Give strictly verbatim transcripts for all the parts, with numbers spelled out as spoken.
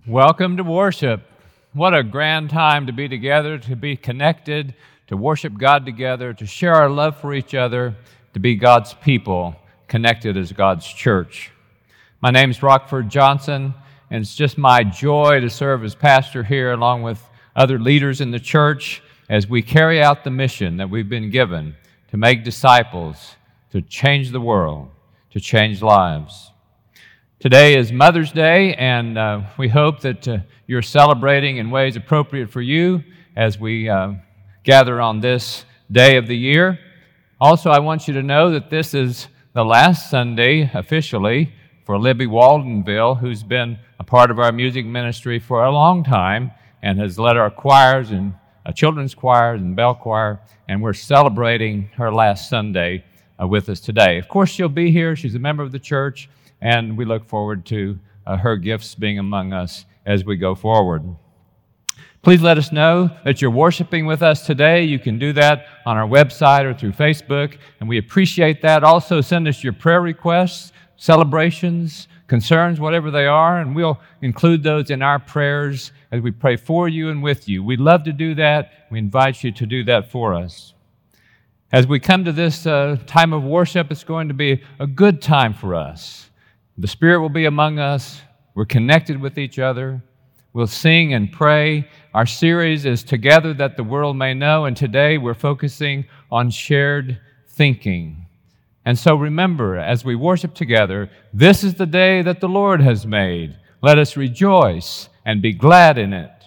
Welcome to worship. What a grand time to be together, to be connected, to worship God together, to share our love for each other, to be God's people, connected as God's church. My name's Rockford Johnson, and it's just my joy to serve as pastor here along with other leaders in the church as we carry out the mission that we've been given to make disciples, to change the world, to change lives. Today is Mother's Day, and uh, we hope that uh, you're celebrating in ways appropriate for you as we uh, gather on this day of the year. Also, I want you to know that this is the last Sunday, officially, for Libby Waldenville, who's been a part of our music ministry for a long time and has led our choirs and uh, children's choirs and bell choir, and we're celebrating her last Sunday uh, with us today. Of course, she'll be here. She's a member of the church, and we look forward to uh, her gifts being among us as we go forward. Please let us know that you're worshiping with us today. You can do that on our website or through Facebook, and we appreciate that. Also, send us your prayer requests, celebrations, concerns, whatever they are, and we'll include those in our prayers as we pray for you and with you. We'd love to do that. We invite you to do that for us. As we come to this uh, time of worship, it's going to be a good time for us. The Spirit will be among us. We're connected with each other. We'll sing and pray. Our series is Together That the World May Know, and today we're focusing on shared thinking. And so remember, as we worship together, this is the day that the Lord has made. Let us rejoice and be glad in it.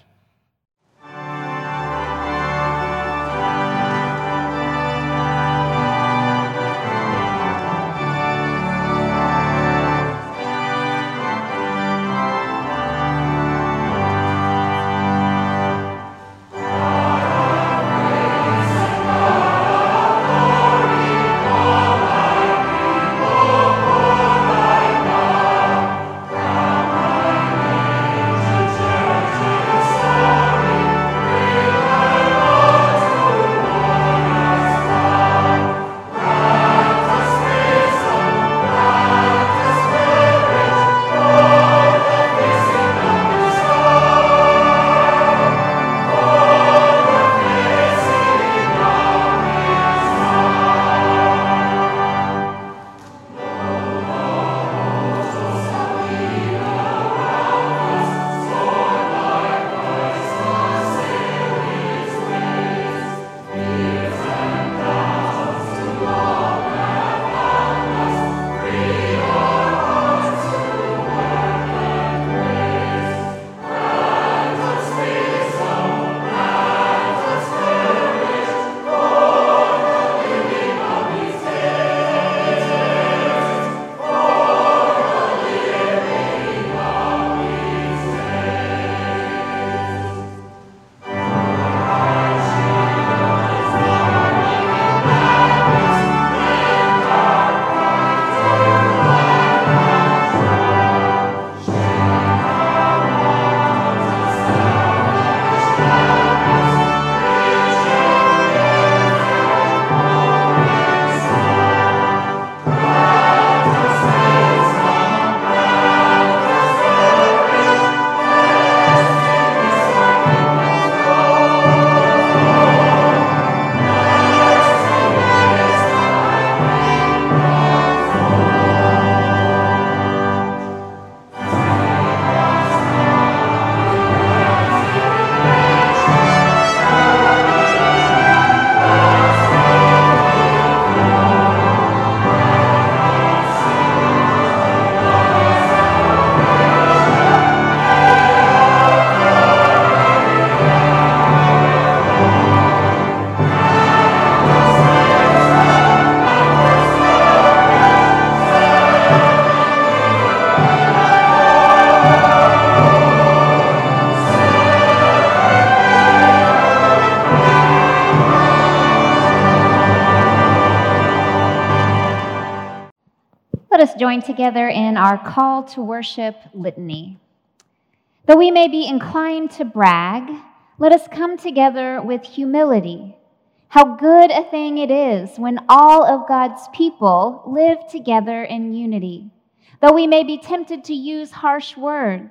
Let us join together in our call to worship litany. Though we may be inclined to brag, let us come together with humility. How good a thing it is when all of God's people live together in unity. Though we may be tempted to use harsh words,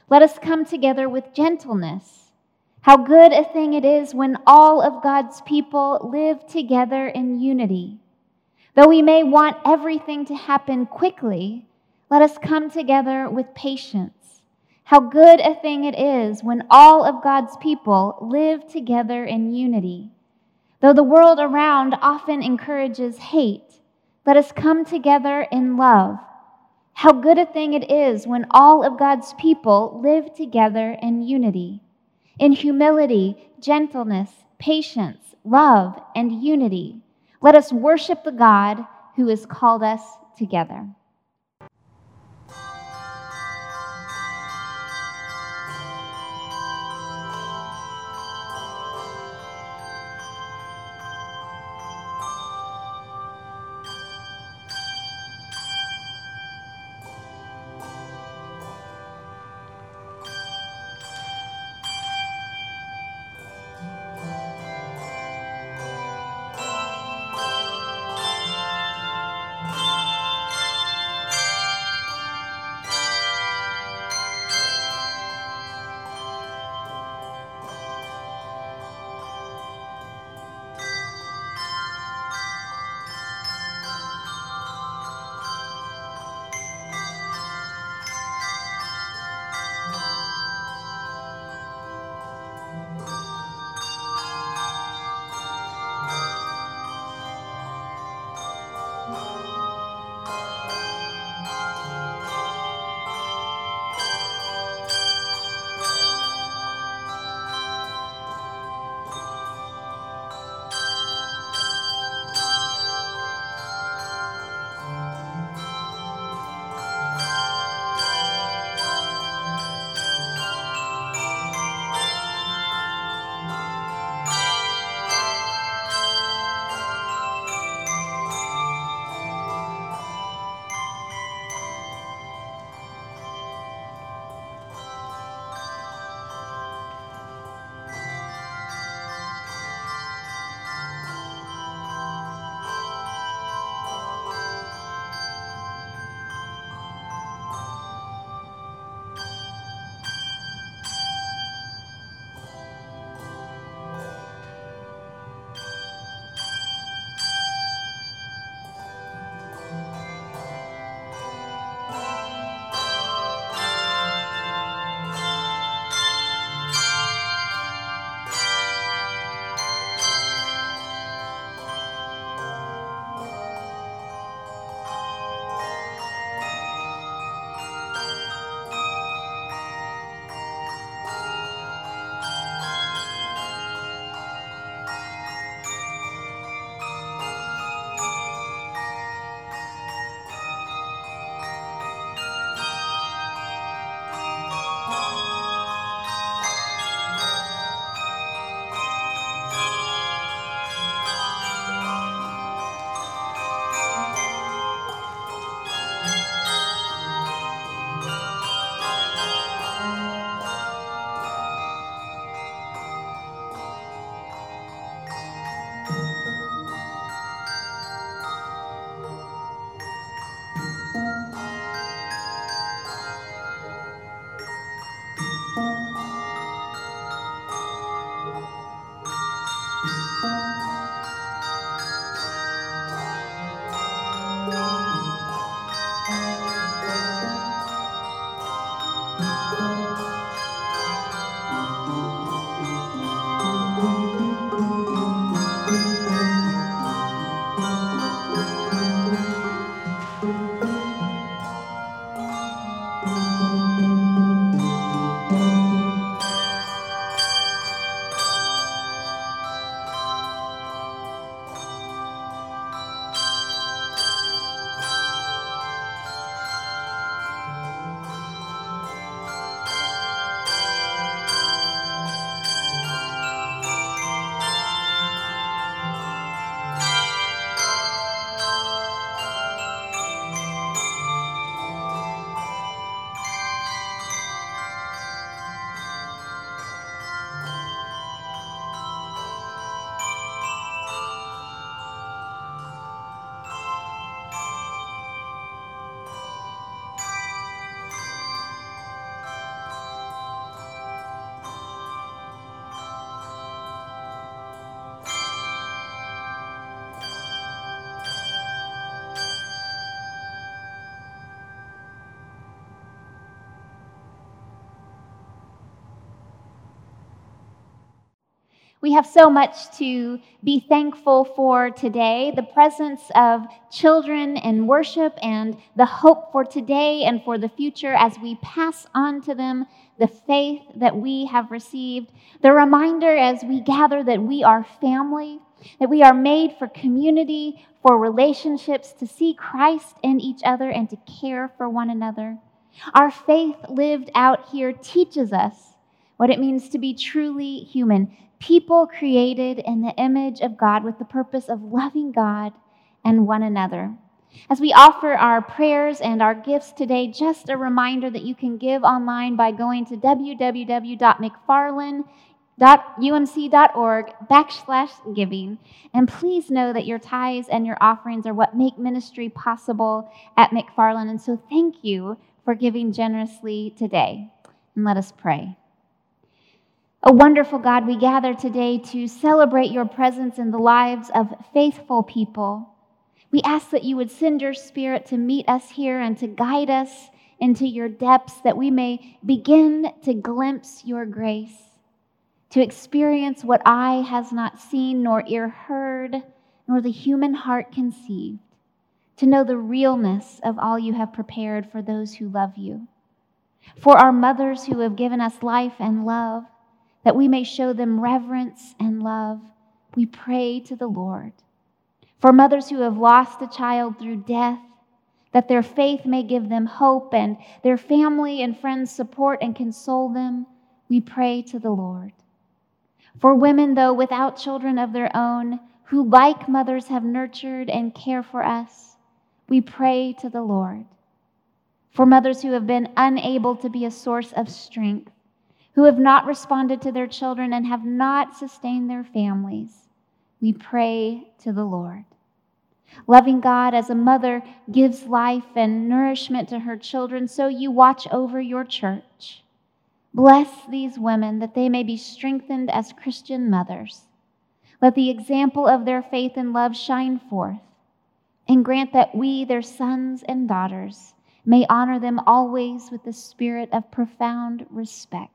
Let us come together with gentleness. How good a thing it is when all of God's people live together in unity. Though we may want everything to happen quickly, let us come together with patience. How good a thing it is when all of God's people live together in unity. Though the world around often encourages hate, let us come together in love. How good a thing it is when all of God's people live together in unity. In humility, gentleness, patience, love, and unity, let us worship the God who has called us together. We have so much to be thankful for today, the presence of children in worship and the hope for today and for the future as we pass on to them the faith that we have received, the reminder as we gather that we are family, that we are made for community, for relationships, to see Christ in each other and to care for one another. Our faith lived out here teaches us what it means to be truly human, people created in the image of God with the purpose of loving God and one another. As we offer our prayers and our gifts today, just a reminder that you can give online by going to www.mcfarland.umc.org backslash giving. And please know that your tithes and your offerings are what make ministry possible at McFarland. And so thank you for giving generously today. And let us pray. A wonderful God, we gather today to celebrate your presence in the lives of faithful people. We ask that you would send your Spirit to meet us here and to guide us into your depths, that we may begin to glimpse your grace, to experience what eye has not seen, nor ear heard, nor the human heart conceived, to know the realness of all you have prepared for those who love you. For our mothers who have given us life and love, that we may show them reverence and love, we pray to the Lord. For mothers who have lost a child through death, that their faith may give them hope and their family and friends support and console them, we pray to the Lord. For women, though without children of their own, who like mothers have nurtured and care for us, we pray to the Lord. For mothers who have been unable to be a source of strength, who have not responded to their children and have not sustained their families, we pray to the Lord. Loving God, as a mother gives life and nourishment to her children, so you watch over your church. Bless these women that they may be strengthened as Christian mothers. Let the example of their faith and love shine forth, and grant that we, their sons and daughters, may honor them always with the spirit of profound respect.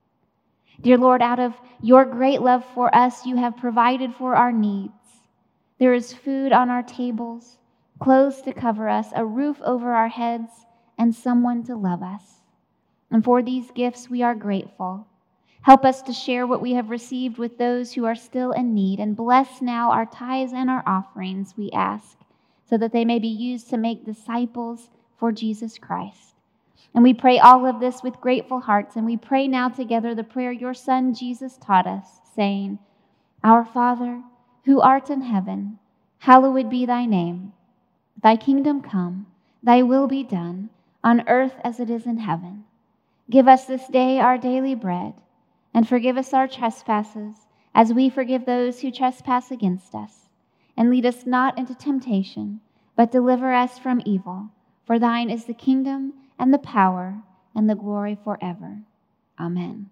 Dear Lord, out of your great love for us, you have provided for our needs. There is food on our tables, clothes to cover us, a roof over our heads, and someone to love us. And for these gifts, we are grateful. Help us to share what we have received with those who are still in need, and bless now our tithes and our offerings, we ask, so that they may be used to make disciples for Jesus Christ. And we pray all of this with grateful hearts, and we pray now together the prayer your Son Jesus taught us, saying, Our Father, who art in heaven, hallowed be thy name. Thy kingdom come, thy will be done, on earth as it is in heaven. Give us this day our daily bread, and forgive us our trespasses, as we forgive those who trespass against us. And lead us not into temptation, but deliver us from evil. For thine is the kingdom, and the power, and the glory forever. Amen.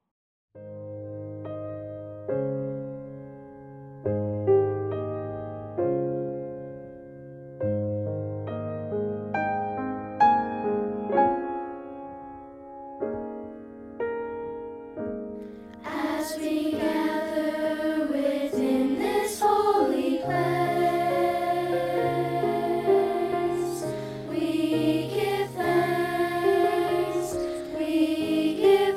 As we gather within this holy place, we give thanks, we give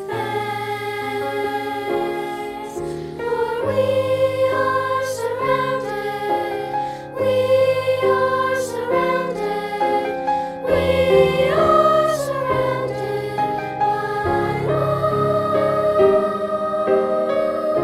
thanks, for we are surrounded, we are surrounded, we are surrounded by love.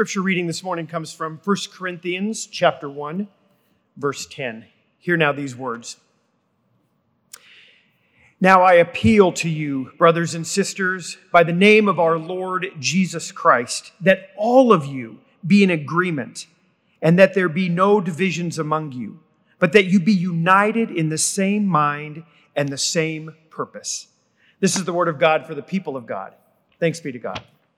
scripture reading this morning comes from First Corinthians chapter one, verse ten. Hear now these words. Now I appeal to you, brothers and sisters, by the name of our Lord Jesus Christ, that all of you be in agreement, and that there be no divisions among you, but that you be united in the same mind and the same purpose. This is the word of God for the people of God. Thanks be to God.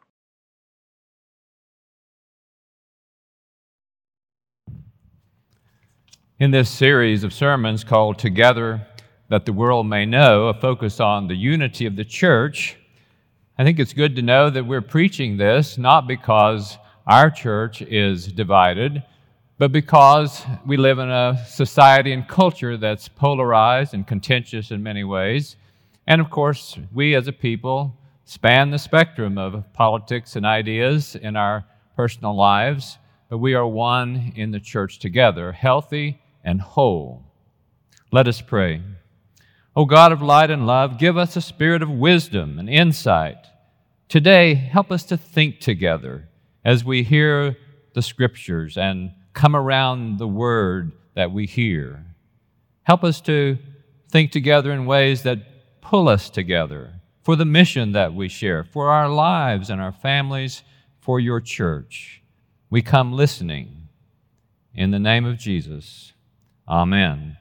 In this series of sermons called Together That the World May Know, a focus on the unity of the church, I think it's good to know that we're preaching this not because our church is divided, but because we live in a society and culture that's polarized and contentious in many ways. And of course, we as a people span the spectrum of politics and ideas in our personal lives, but we are one in the church together, healthy and whole. Let us pray. O God of light and love, give us a spirit of wisdom and insight. Today, help us to think together as we hear the Scriptures and come around the Word that we hear. Help us to think together in ways that pull us together for the mission that we share, for our lives and our families, for your church. We come listening. In the name of Jesus, amen.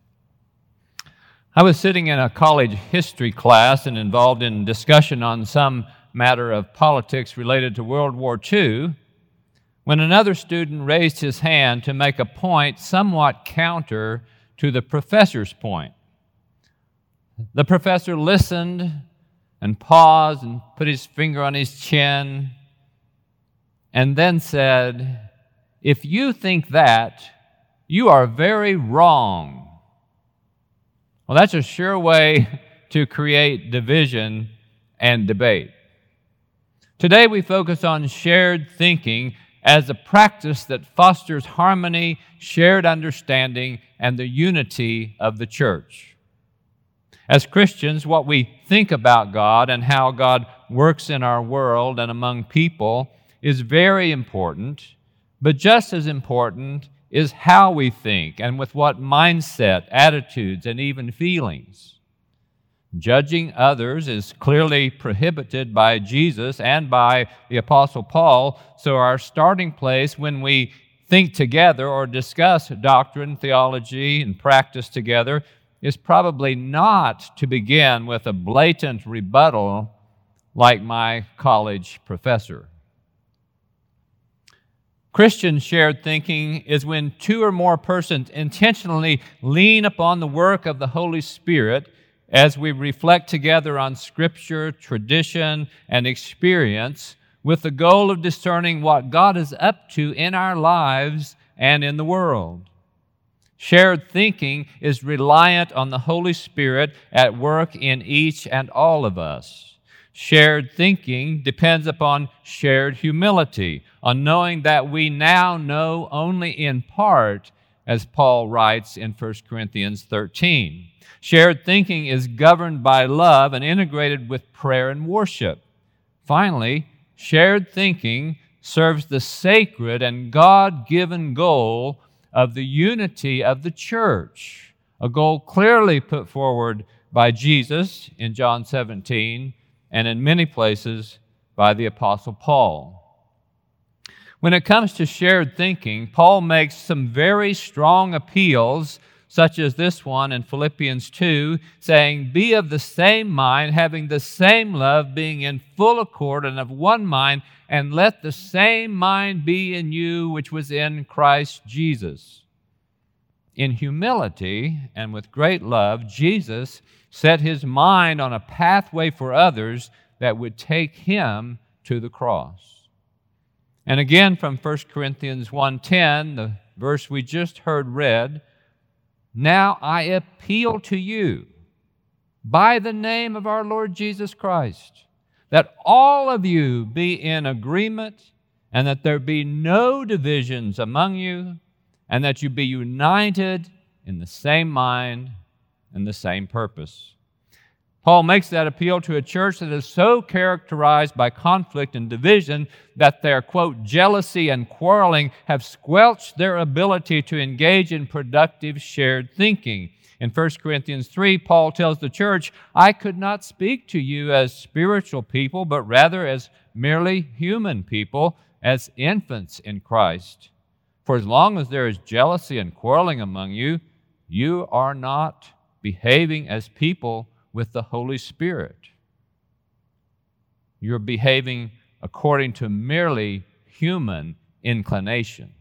I was sitting in a college history class and involved in discussion on some matter of politics related to World War Two when another student raised his hand to make a point somewhat counter to the professor's point. The professor listened and paused and put his finger on his chin and then said, "If you think that, you are very wrong." Well, that's a sure way to create division and debate. Today we focus on shared thinking as a practice that fosters harmony, shared understanding, and the unity of the church. As Christians, what we think about God and how God works in our world and among people is very important, but just as important is how we think and with what mindset, attitudes, and even feelings. Judging others is clearly prohibited by Jesus and by the Apostle Paul, so our starting place when we think together or discuss doctrine, theology, and practice together is probably not to begin with a blatant rebuttal like my college professor. Christian shared thinking is when two or more persons intentionally lean upon the work of the Holy Spirit as we reflect together on Scripture, tradition, and experience with the goal of discerning what God is up to in our lives and in the world. Shared thinking is reliant on the Holy Spirit at work in each and all of us. Shared thinking depends upon shared humility, on knowing that we now know only in part, as Paul writes in First Corinthians thirteen. Shared thinking is governed by love and integrated with prayer and worship. Finally, shared thinking serves the sacred and God-given goal of the unity of the church, a goal clearly put forward by Jesus in John seventeen, and in many places by the Apostle Paul. When it comes to shared thinking, Paul makes some very strong appeals, such as this one in Philippians two, saying, "Be of the same mind, having the same love, being in full accord and of one mind, and let the same mind be in you which was in Christ Jesus." In humility and with great love, Jesus set his mind on a pathway for others that would take him to the cross. And again from First Corinthians one ten, the verse we just heard read, "Now I appeal to you by the name of our Lord Jesus Christ, that all of you be in agreement, and that there be no divisions among you, and that you be united in the same mind and the same purpose." Paul makes that appeal to a church that is so characterized by conflict and division that their, quote, jealousy and quarreling have squelched their ability to engage in productive shared thinking. In First Corinthians three, Paul tells the church, I could not speak to you as spiritual people, but rather as merely human people, as infants in Christ. For as long as there is jealousy and quarreling among you, you are not behaving as people with the Holy Spirit. You're behaving according to merely human inclinations.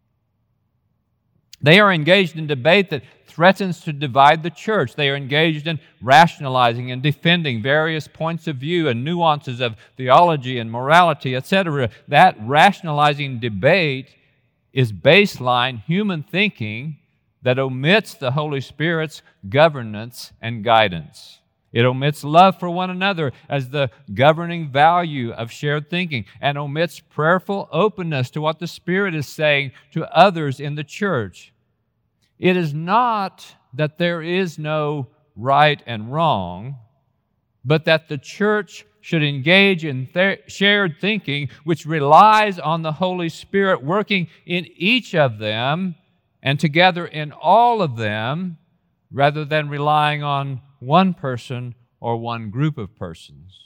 They are engaged in debate that threatens to divide the church. They are engaged in rationalizing and defending various points of view and nuances of theology and morality, et cetera. That rationalizing debate is baseline human thinking that omits the Holy Spirit's governance and guidance. It omits love for one another as the governing value of shared thinking and omits prayerful openness to what the Spirit is saying to others in the church. It is not that there is no right and wrong, but that the church should engage in th- shared thinking which relies on the Holy Spirit working in each of them and together in all of them, rather than relying on one person or one group of persons.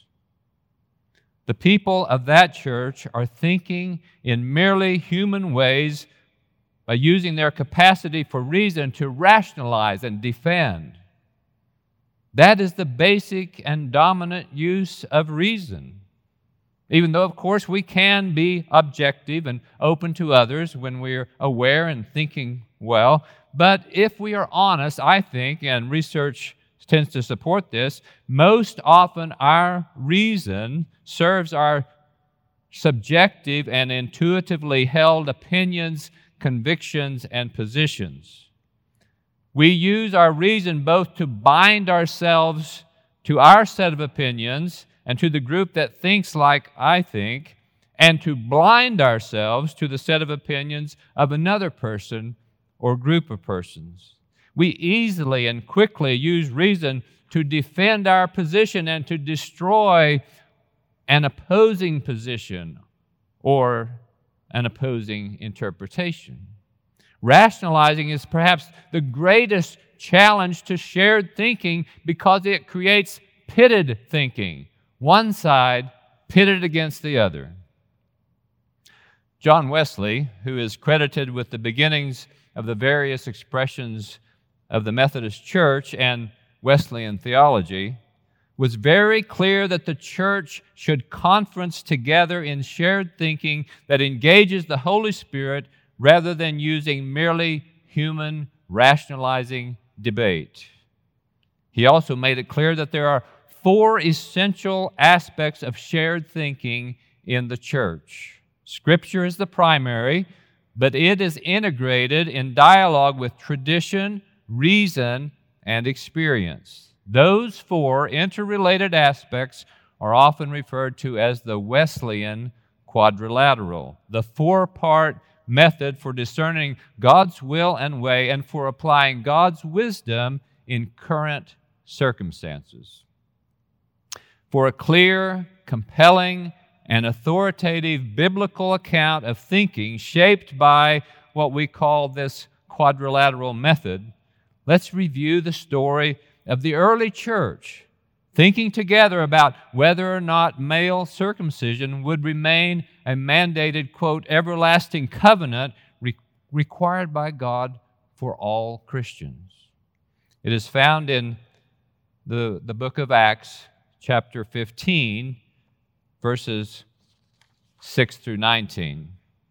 The people of that church are thinking in merely human ways by using their capacity for reason to rationalize and defend. That is the basic and dominant use of reason. Even though, of course, we can be objective and open to others when we're aware and thinking well, but if we are honest, I think, and research tends to support this, most often our reason serves our subjective and intuitively held opinions, convictions, and positions. We use our reason both to bind ourselves to our set of opinions and to the group that thinks like I think, and to blind ourselves to the set of opinions of another person or group of persons. We easily and quickly use reason to defend our position and to destroy an opposing position or an opposing interpretation. Rationalizing is perhaps the greatest challenge to shared thinking because it creates pitted thinking, one side pitted against the other. John Wesley, who is credited with the beginnings of the various expressions of the Methodist Church and Wesleyan theology, was very clear that the church should conference together in shared thinking that engages the Holy Spirit rather than using merely human rationalizing debate. He also made it clear that there are four essential aspects of shared thinking in the church. Scripture is the primary, but it is integrated in dialogue with tradition, reason, and experience. Those four interrelated aspects are often referred to as the Wesleyan quadrilateral, the four-part method for discerning God's will and way and for applying God's wisdom in current circumstances. For a clear, compelling, and authoritative biblical account of thinking shaped by what we call this quadrilateral method, let's review the story of the early church, thinking together about whether or not male circumcision would remain a mandated, quote, everlasting covenant re- required by God for all Christians. It is found in the, the book of Acts, chapter fifteen, verses six through nineteen.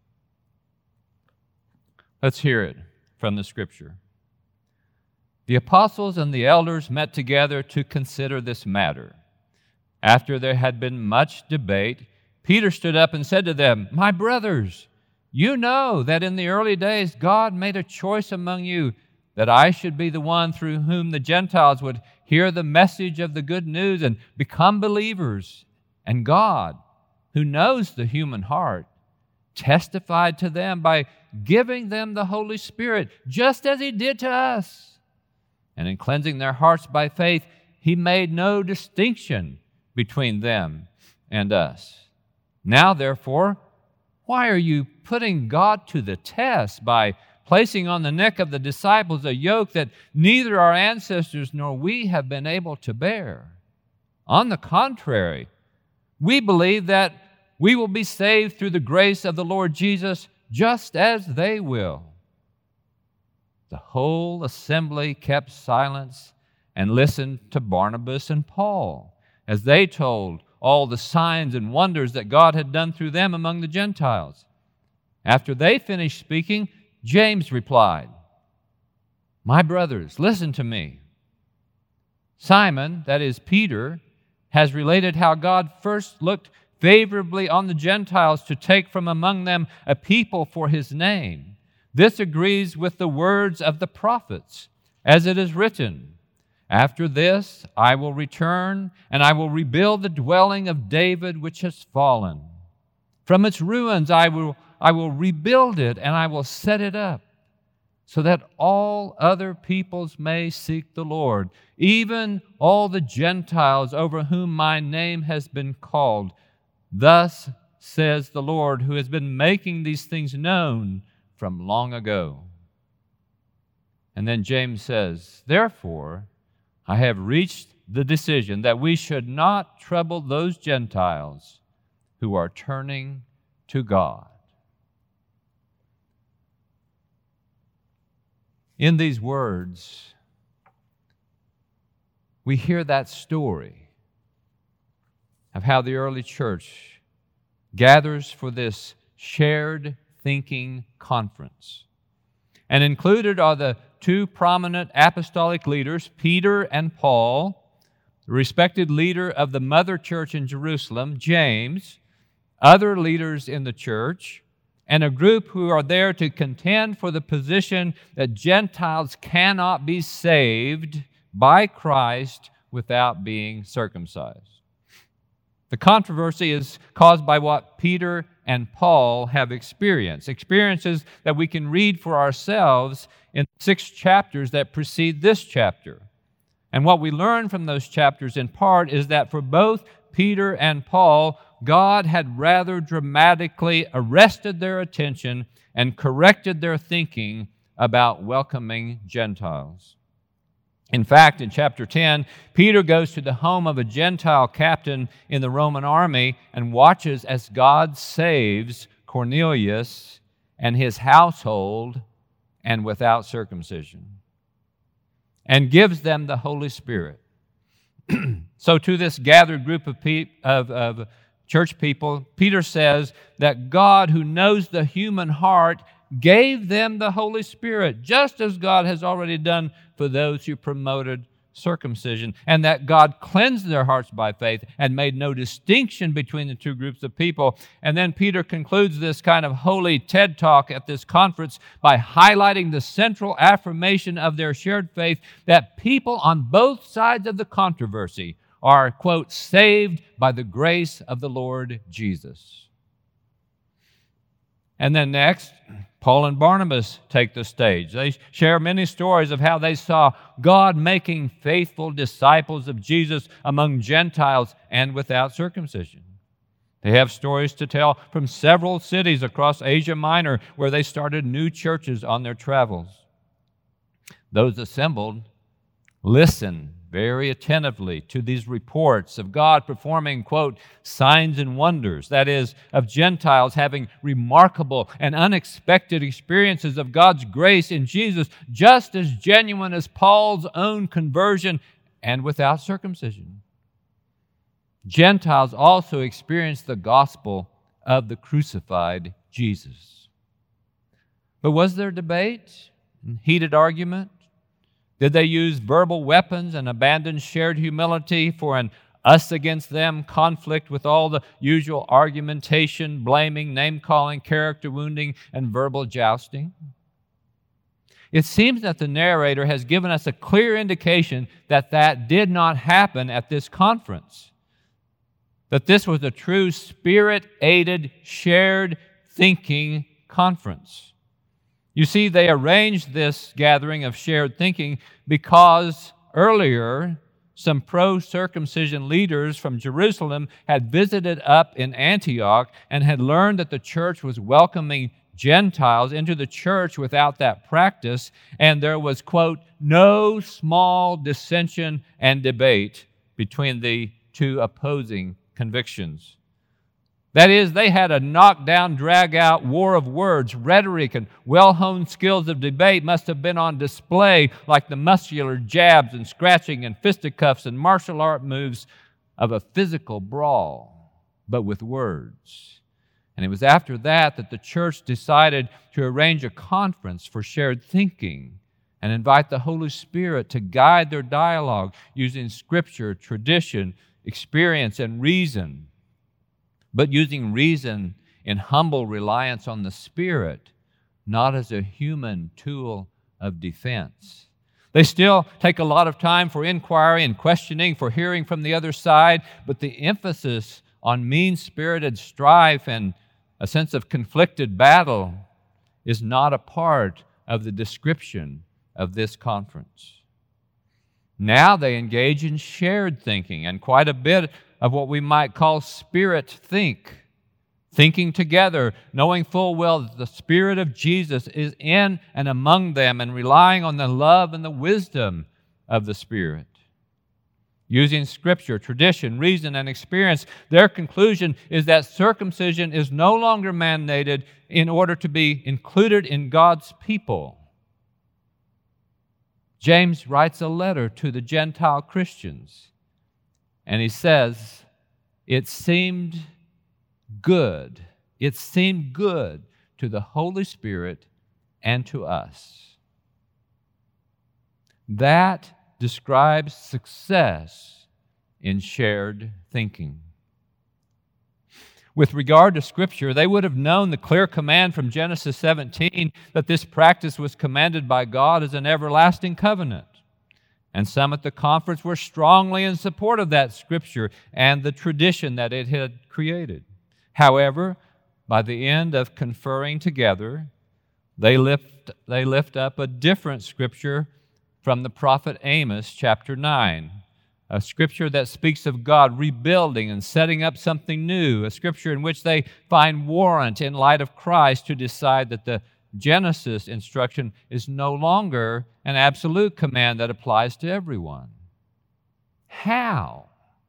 Let's hear it from the Scripture. The apostles and the elders met together to consider this matter. After there had been much debate, Peter stood up and said to them, "My brothers, you know that in the early days God made a choice among you that I should be the one through whom the Gentiles would hear the message of the good news and become believers. And God, who knows the human heart, testified to them by giving them the Holy Spirit, just as He did to us. And in cleansing their hearts by faith, He made no distinction between them and us. Now, therefore, why are you putting God to the test by placing on the neck of the disciples a yoke that neither our ancestors nor we have been able to bear? On the contrary, we believe that we will be saved through the grace of the Lord Jesus just as they will. The whole assembly kept silence and listened to Barnabas and Paul as they told all the signs and wonders that God had done through them among the Gentiles. After they finished speaking, James replied, "My brothers, listen to me. Simon, that is Peter, has related how God first looked favorably on the Gentiles to take from among them a people for His name. This agrees with the words of the prophets, as it is written, 'After this I will return, and I will rebuild the dwelling of David which has fallen. From its ruins I will, I will rebuild it, and I will set it up, so that all other peoples may seek the Lord, even all the Gentiles over whom my name has been called. Thus says the Lord, who has been making these things known from long ago.'" And then James says, "Therefore, I have reached the decision that we should not trouble those Gentiles who are turning to God." In these words, we hear that story of how the early church gathers for this shared thinking conference. And included are the two prominent apostolic leaders, Peter and Paul, the respected leader of the mother church in Jerusalem, James, other leaders in the church, and a group who are there to contend for the position that Gentiles cannot be saved by Christ without being circumcised. The controversy is caused by what Peter and Paul have experienced, experiences that we can read for ourselves in six chapters that precede this chapter. And what we learn from those chapters in part is that for both Peter and Paul, God had rather dramatically arrested their attention and corrected their thinking about welcoming Gentiles. In fact, in chapter ten, Peter goes to the home of a Gentile captain in the Roman army and watches as God saves Cornelius and his household and without circumcision, and gives them the Holy Spirit. So to this gathered group of, pe- of, of church people, Peter says that God, who knows the human heart, gave them the Holy Spirit, just as God has already done for those who promoted circumcision, and that God cleansed their hearts by faith and made no distinction between the two groups of people. And then Peter concludes this kind of holy TED Talk at this conference by highlighting the central affirmation of their shared faith that people on both sides of the controversy are, quote, saved by the grace of the Lord Jesus. And then next, Paul and Barnabas take the stage. They share many stories of how they saw God making faithful disciples of Jesus among Gentiles and without circumcision. They have stories to tell from several cities across Asia Minor where they started new churches on their travels. Those assembled listen very attentively to these reports of God performing, quote, signs and wonders, that is, of Gentiles having remarkable and unexpected experiences of God's grace in Jesus, just as genuine as Paul's own conversion and without circumcision. Gentiles also experienced the gospel of the crucified Jesus. But was there debate and heated argument? Did they use verbal weapons and abandon shared humility for an us against them conflict with all the usual argumentation, blaming, name-calling, character wounding, and verbal jousting? It seems that the narrator has given us a clear indication that that did not happen at this conference, that this was a true Spirit-aided, shared thinking conference. You see, they arranged this gathering of shared thinking because earlier some pro-circumcision leaders from Jerusalem had visited up in Antioch and had learned that the church was welcoming Gentiles into the church without that practice, and there was, quote, no small dissension and debate between the two opposing convictions. That is, they had a knockdown, drag-out war of words. Rhetoric and well-honed skills of debate must have been on display, like the muscular jabs and scratching and fisticuffs and martial art moves of a physical brawl, but with words. And it was after that that the church decided to arrange a conference for shared thinking and invite the Holy Spirit to guide their dialogue using Scripture, tradition, experience, and reason, but using reason in humble reliance on the Spirit, not as a human tool of defense. They still take a lot of time for inquiry and questioning, for hearing from the other side, but the emphasis on mean-spirited strife and a sense of conflicted battle is not a part of the description of this conference. Now they engage in shared thinking and quite a bit of what we might call spirit think, thinking together, knowing full well that the Spirit of Jesus is in and among them and relying on the love and the wisdom of the Spirit. Using Scripture, tradition, reason, and experience, their conclusion is that circumcision is no longer mandated in order to be included in God's people. James writes a letter to the Gentile Christians, and he says, it seemed good, it seemed good to the Holy Spirit and to us. That describes success in shared thinking. With regard to Scripture, they would have known the clear command from Genesis seventeen that this practice was commanded by God as an everlasting covenant. And some at the conference were strongly in support of that Scripture and the tradition that it had created. However, by the end of conferring together, they lift, they lift up a different Scripture from the prophet Amos, chapter nine, a Scripture that speaks of God rebuilding and setting up something new, a Scripture in which they find warrant in light of Christ to decide that the Genesis instruction is no longer an absolute command that applies to everyone. How?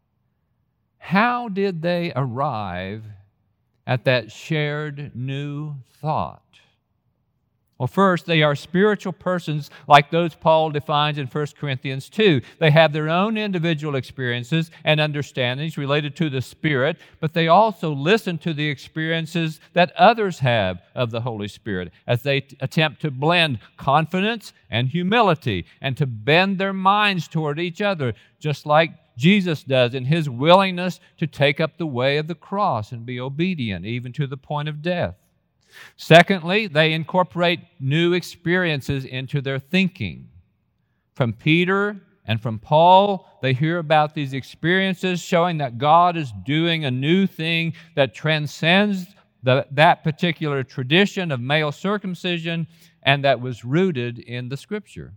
How did they arrive at that shared new thought? Well, first, they are spiritual persons like those Paul defines in First Corinthians two. They have their own individual experiences and understandings related to the Spirit, but they also listen to the experiences that others have of the Holy Spirit as they t- attempt to blend confidence and humility and to bend their minds toward each other, just like Jesus does in His willingness to take up the way of the cross and be obedient even to the point of death. Secondly, they incorporate new experiences into their thinking. From Peter and from Paul, they hear about these experiences showing that God is doing a new thing that transcends the, that particular tradition of male circumcision and that was rooted in the Scripture.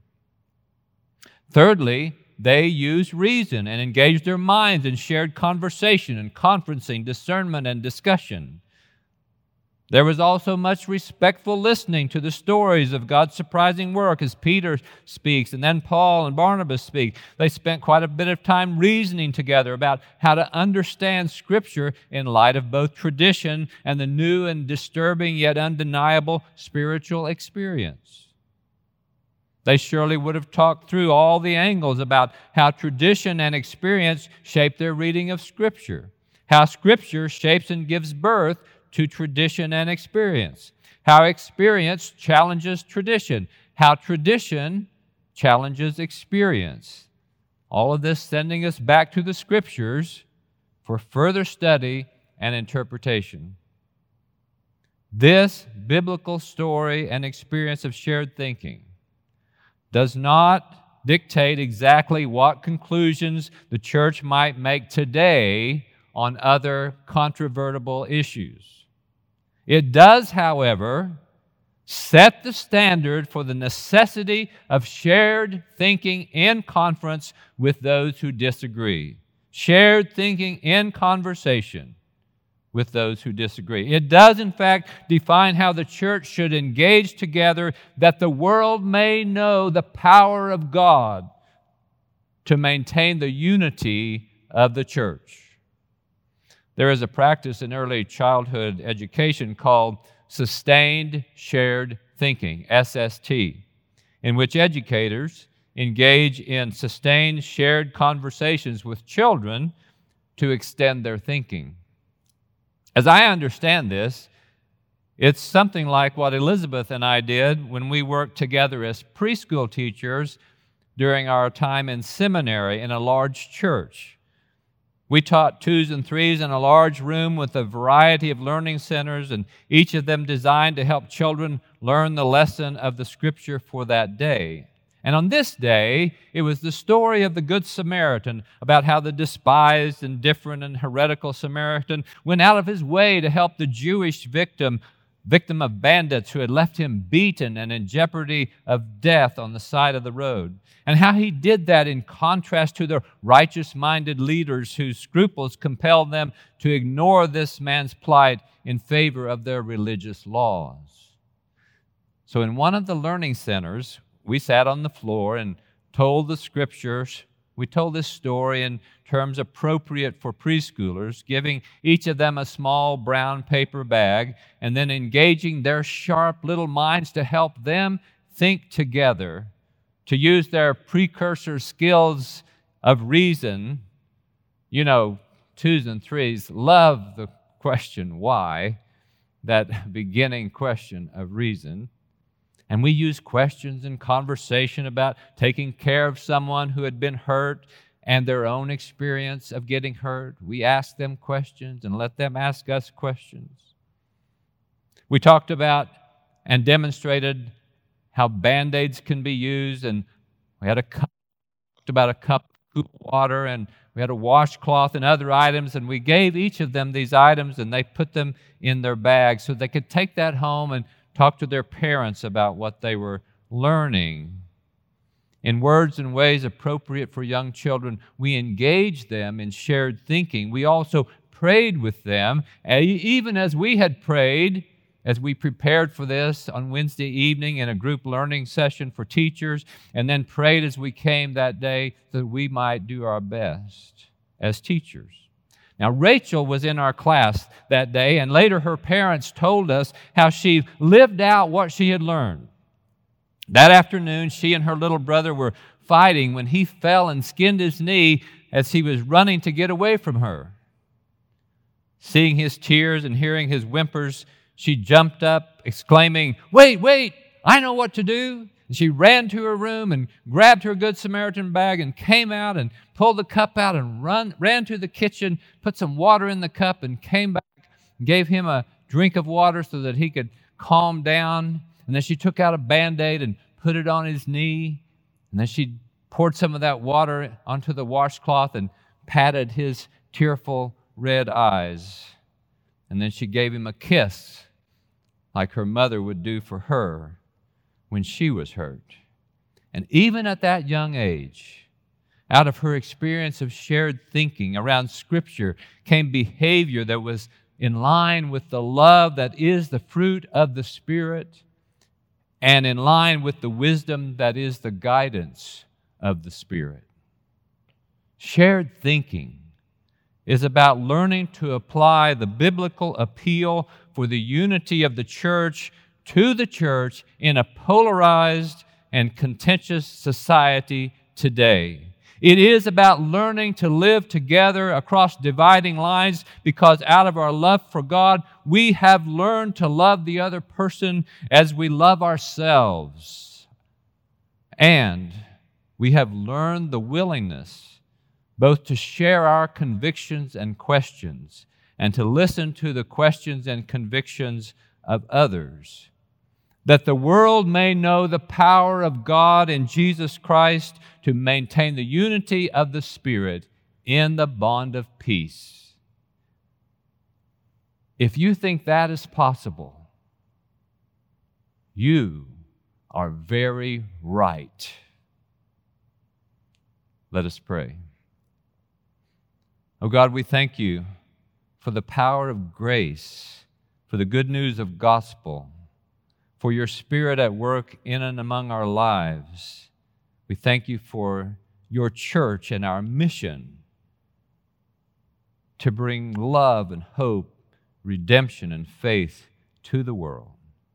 Thirdly, they use reason and engage their minds in shared conversation and conferencing, discernment, and discussion. There was also much respectful listening to the stories of God's surprising work as Peter speaks and then Paul and Barnabas speak. They spent quite a bit of time reasoning together about how to understand Scripture in light of both tradition and the new and disturbing yet undeniable spiritual experience. They surely would have talked through all the angles about how tradition and experience shape their reading of Scripture, how Scripture shapes and gives birth to tradition and experience, how experience challenges tradition, how tradition challenges experience. All of this sending us back to the Scriptures for further study and interpretation. This biblical story and experience of shared thinking does not dictate exactly what conclusions the church might make today on other controvertible issues. It does, however, set the standard for the necessity of shared thinking in conference with those who disagree. Shared thinking in conversation with those who disagree. It does, in fact, define how the church should engage together, that the world may know the power of God to maintain the unity of the church. There is a practice in early childhood education called Sustained Shared Thinking, S S T, in which educators engage in sustained shared conversations with children to extend their thinking. As I understand this, it's something like what Elizabeth and I did when we worked together as preschool teachers during our time in seminary in a large church. We taught twos and threes in a large room with a variety of learning centers, and each of them designed to help children learn the lesson of the Scripture for that day. And on this day, it was the story of the Good Samaritan, about how the despised, indifferent, and heretical Samaritan went out of his way to help the Jewish victim, victim of bandits who had left him beaten and in jeopardy of death on the side of the road. And how he did that in contrast to the righteous-minded leaders whose scruples compelled them to ignore this man's plight in favor of their religious laws. So in one of the learning centers, we sat on the floor and told the Scriptures. We told this story in terms appropriate for preschoolers, giving each of them a small brown paper bag and then engaging their sharp little minds to help them think together, to use their precursor skills of reason. You know, twos and threes love the question why, that beginning question of reason. And we use questions and conversation about taking care of someone who had been hurt and their own experience of getting hurt. We ask them questions and let them ask us questions. We talked about and demonstrated how Band-Aids can be used, and we had a cup, talked about a cup of cool water, and we had a washcloth and other items, and we gave each of them these items, and they put them in their bag so they could take that home and talk to their parents about what they were learning. In words and ways appropriate for young children, we engaged them in shared thinking. We also prayed with them, even as we had prayed as we prepared for this on Wednesday evening in a group learning session for teachers, and then prayed as we came that day that we might do our best as teachers. Now, Rachel was in our class that day, and later her parents told us how she lived out what she had learned. That afternoon, she and her little brother were fighting when he fell and skinned his knee as he was running to get away from her. Seeing his tears and hearing his whimpers, she jumped up, exclaiming, "Wait, wait, I know what to do." And she ran to her room and grabbed her Good Samaritan bag and came out and pulled the cup out and run, ran to the kitchen, put some water in the cup and came back and gave him a drink of water so that he could calm down. And then she took out a Band-Aid and put it on his knee. And then she poured some of that water onto the washcloth and patted his tearful red eyes. And then she gave him a kiss like her mother would do for her when she was hurt. And even at that young age, out of her experience of shared thinking around Scripture came behavior that was in line with the love that is the fruit of the Spirit and in line with the wisdom that is the guidance of the Spirit. Shared thinking is about learning to apply the biblical appeal for the unity of the church to the church in a polarized and contentious society today. It is about learning to live together across dividing lines because out of our love for God, we have learned to love the other person as we love ourselves. And we have learned the willingness both to share our convictions and questions and to listen to the questions and convictions of others, that the world may know the power of God in Jesus Christ to maintain the unity of the Spirit in the bond of peace. If you think that is possible, You are very right. Let us pray. Oh God, we thank you for the power of grace, for the good news of gospel, for your Spirit at work in and among our lives. We thank you for your church and our mission to bring love and hope, redemption and faith to the world.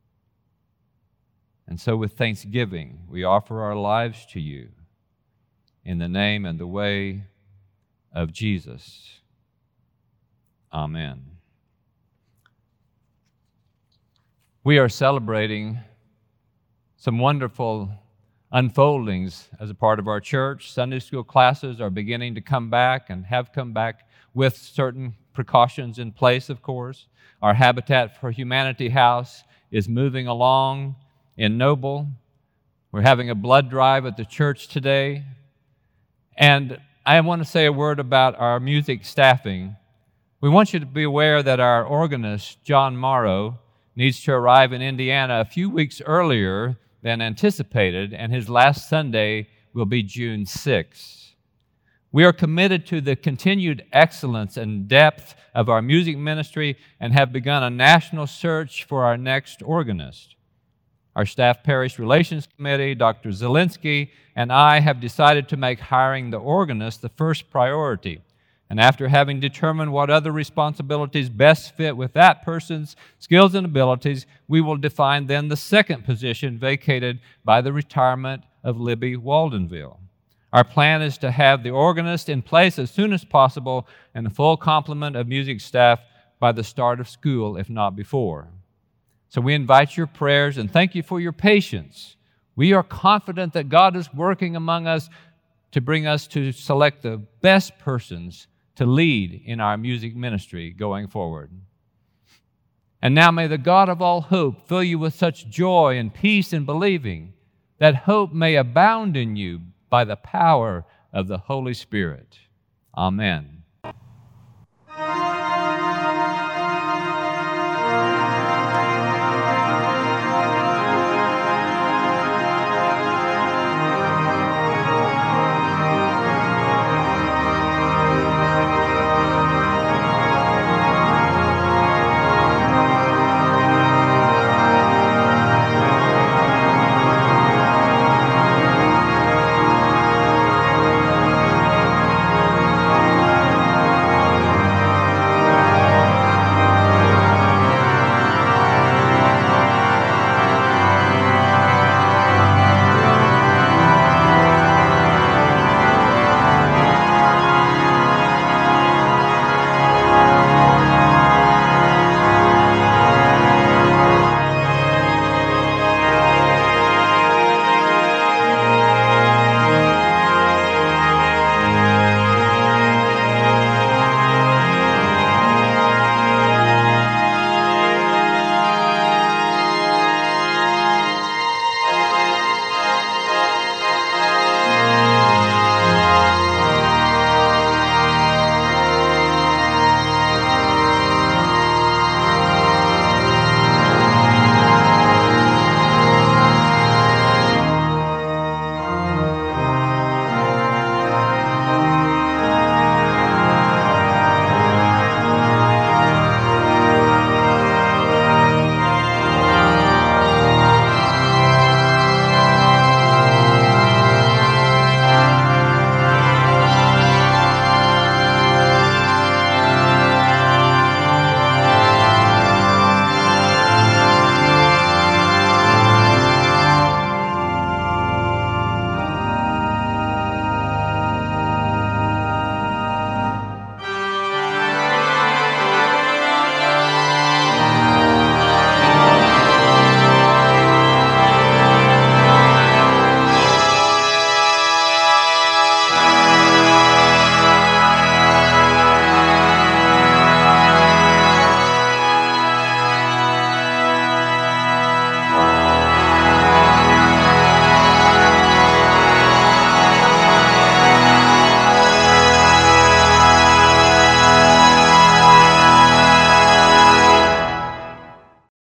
And so with thanksgiving, we offer our lives to you in the name and the way of Jesus. Amen. We are celebrating some wonderful unfoldings as a part of our church. Sunday school classes are beginning to come back and have come back with certain precautions in place, of course. Our Habitat for Humanity house is moving along in Noble. We're having a blood drive at the church today. And I want to say a word about our music staffing. We want you to be aware that our organist, John Morrow, needs to arrive in Indiana a few weeks earlier than anticipated, and his last Sunday will be June sixth. We are committed to the continued excellence and depth of our music ministry and have begun a national search for our next organist. Our staff parish relations committee, Doctor Zielinski, and I have decided to make hiring the organist the first priority. And after having determined what other responsibilities best fit with that person's skills and abilities, we will define then the second position vacated by the retirement of Libby Waldenville. Our plan is to have the organist in place as soon as possible and a full complement of music staff by the start of school, if not before. So we invite your prayers and thank you for your patience. We are confident that God is working among us to bring us to select the best persons to lead in our music ministry going forward. And now may the God of all hope fill you with such joy and peace in believing that hope may abound in you by the power of the Holy Spirit. Amen.